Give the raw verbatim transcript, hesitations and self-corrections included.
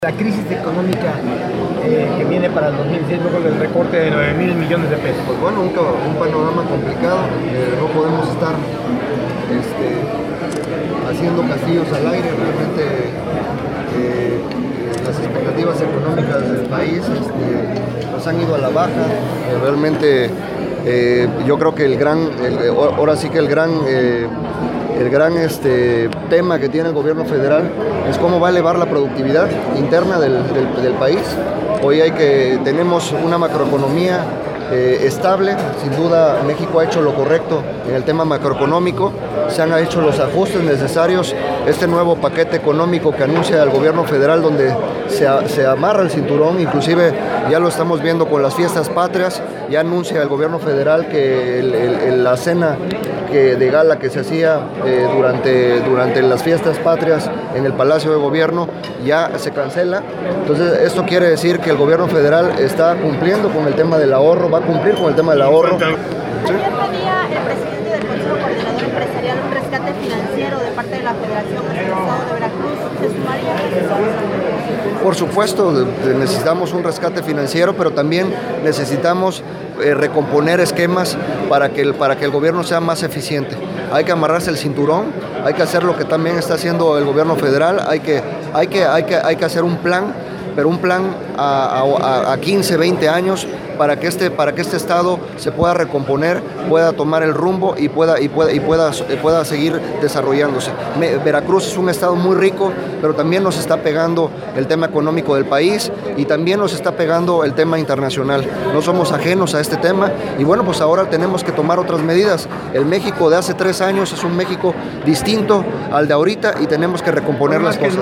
La crisis económica eh, que viene para el dos mil dieciséis luego del recorte de nueve mil millones de pesos. Pues bueno, un, un panorama complicado, eh, no podemos estar este, haciendo castillos al aire, realmente eh, las expectativas económicas del país este, pues han ido a la baja, eh, realmente eh, yo creo que el gran, el, ahora sí que el gran... Eh, El gran este, tema que tiene el gobierno federal es cómo va a elevar la productividad interna del, del, del país. Hoy hay que, tenemos una macroeconomía eh, estable, sin duda México ha hecho lo correcto en el tema macroeconómico, se han hecho los ajustes necesarios, este nuevo paquete económico que anuncia el gobierno federal donde se, se amarra el cinturón, inclusive ya lo estamos viendo con las fiestas patrias, ya anuncia el gobierno federal que el, el, el, la cena que de gala que se hacía eh, durante, durante las fiestas patrias en el Palacio de Gobierno ya se cancela. Entonces esto quiere decir que el gobierno federal está cumpliendo con el tema del ahorro, va a cumplir con el tema del ahorro. Ayer pedía el presidente del Consejo Coordinador Empresarial un rescate financiero de parte de la Federación al Estado de Veracruz. ¿Se sumaría a eso? Por supuesto, necesitamos un rescate financiero, pero también necesitamos eh, recomponer esquemas para que, el, para que el gobierno sea más eficiente. Hay que amarrarse el cinturón, hay que hacer lo que también está haciendo el gobierno federal, hay que, hay que, hay que, hay que hacer un plan, pero un plan a, a, a quince, veinte años para que este, para que este estado se pueda recomponer, pueda tomar el rumbo y pueda, y pueda, y pueda, pueda seguir desarrollándose. Me, Veracruz es un estado muy rico, pero también nos está pegando el tema económico del país y también nos está pegando el tema internacional. No somos ajenos a este tema y bueno, pues ahora tenemos que tomar otras medidas. El México de hace tres años es un México distinto al de ahorita y tenemos que recomponer las cosas.